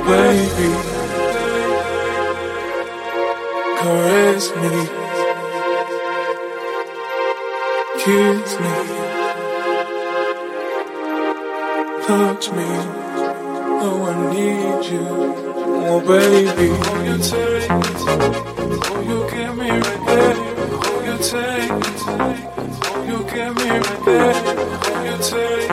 baby, caress me, kiss me, touch me. Oh, I need you. Oh, baby. Oh, you take me. Oh, you get me right there. Oh, you take me. Oh, you get me right there. Oh, you take me.